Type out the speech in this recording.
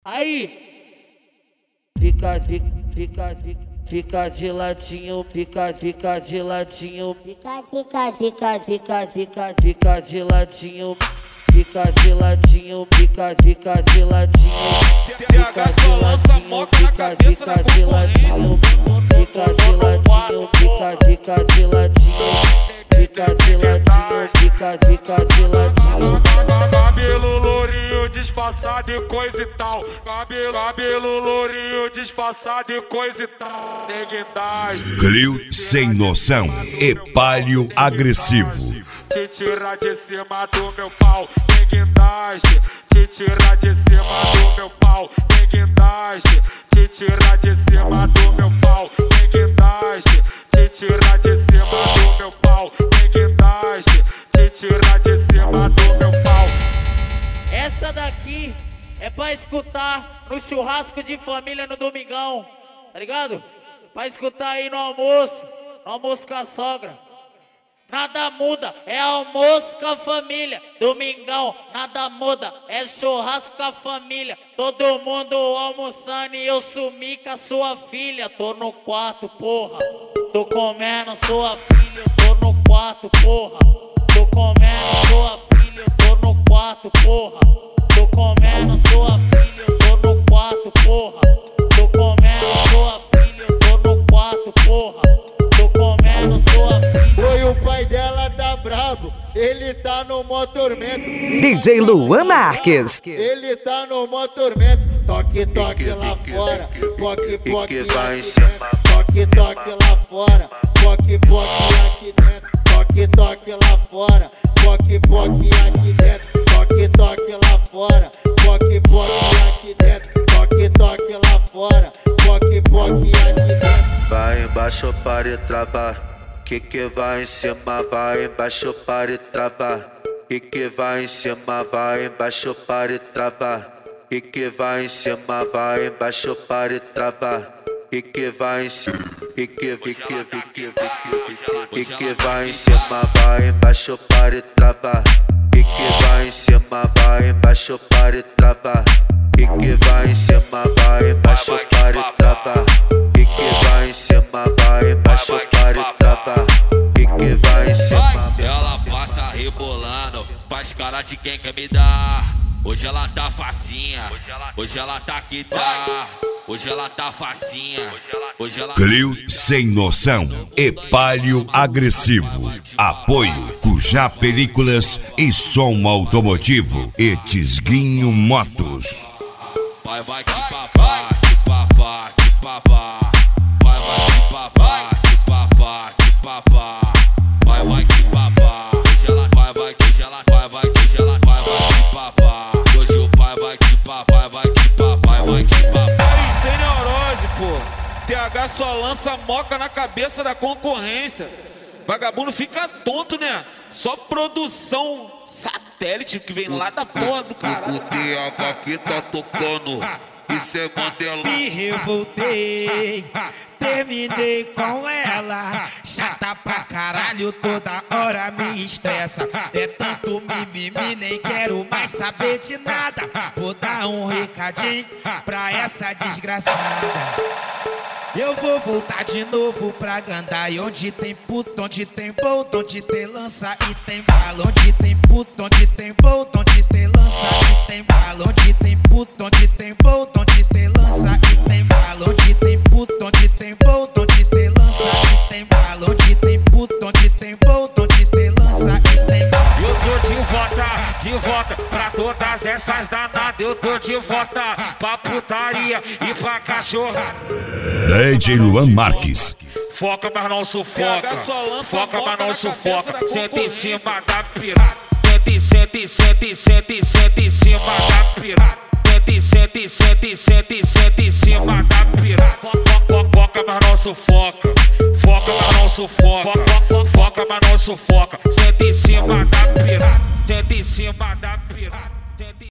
Aí, fica de latinho, fica de latinho, fica de latinho, fica de latinho, fica de latinho, fica de latinho, fica de latinho, fica de latinho, fica de latinho, fica de latinho, fica de latinho. Cabelo lourinho disfarçado e coisa e tal. Cabelo lourinho disfarçado e coisa e tal. Neguindade. Clio sem noção e palio agressivo. Te tira de cima do meu pau. Neguindade. Te tira de cima do meu pau. Neguindade. Te tira de cima do meu pau. Neguindade. Te tira de cima do meu pau. Neguindade. Te tira de cima do meu pau. Essa daqui é pra escutar no churrasco de família no domingão, tá ligado? Pra escutar aí no almoço com a sogra. Nada muda, é almoço com a família. Domingão, nada muda, é churrasco com a família. Todo mundo almoçando e eu sumi com a sua filha. Tô no quarto, porra, tô comendo sua filha. Eu tô no quarto, porra, tô comendo sua filha. Eu tô no quarto, porra, tô comendo sua filha. Eu tô no quarto, porra, tô comendo sua filha. Eu tô no quarto, porra, tô comendo sua filha. Oi, o pai dela tá brabo, ele tá no mó tormento. DJ Luan Marques. Ele tá no mó tormento. Toque, toque lá fora, poque, poque aqui dentro. Toque, toque lá fora, poque, poque aqui dentro. Toque, toque lá fora, poque, poque aqui dentro. Toque, toque lá fora, poque, poque aqui dentro. Toque, toque lá fora, poque, poque aqui dentro. Vai embaixo para e travar. Que vai em cima, vai embaixo para e travar. Que vai em cima, vai embaixo para e travar. Que vai em cima, vai embaixo para e travar. Que vai em cima, que vai em cima, vai embaixo para e travar. Que vai em cima, vai embaixo para e travar. Que vai em cima, vai embaixo para e travar. Que vai em cima, vai embaixo para e travar. Que vai em cima. Ela passa rebolando, faz cara de quem quer me dar. Hoje ela tá facinha, hoje ela tá que tá. Hoje ela tá facinha, hoje ela... Clio sem noção e palio agressivo. Apoio Cujá Películas e Som Automotivo e Tisguinho Motos. Vai te papar, te papar, te papar. Vai te papar, te papar, te papar. Vai te papar. Hoje ela vai te papar. Hoje o pai vai te papar, vai te papar, vai te papar. Aí, sem neurose, pô. TH só lança moca na cabeça da concorrência. Vagabundo fica tonto, né? Só produção satélite que vem lá da porra do caralho. O TH aqui tá tocando. Isso é Mandela. Me revoltei, terminei com ela. Chata pra caralho, toda hora me estressa. É tanto mimimi, nem quero mais saber de nada. Vou dar um recadinho pra essa desgraçada. Eu vou voltar de novo pra Gandai, onde tem puto, onde tem bolt, onde tem lança e tem bala. Onde tem puto, onde tem bolt, onde tem lança e tem bala. Onde tem puto, onde tem bolt, onde tem lança e tem bala. Onde tem puto, onde tem bolt, onde tem lança e tem bala. Onde tem puto, onde tem bolt, onde tem lança e tem bala. Eu tô de volta pra todas essas danadas. Eu tô de volta pra putaria e pra cachorra. DJ Luan Marques. Foca, mas não sufoca. Foca, mas não sufoca. Senta em cima da piroca. Senta em cima da piroca. Senta em cima da piroca. Foca, mas não sufoca. Foca, mas não sufoca. Foca, mas não sufoca. Senta em cima da piroca. Senta em cima da piroca.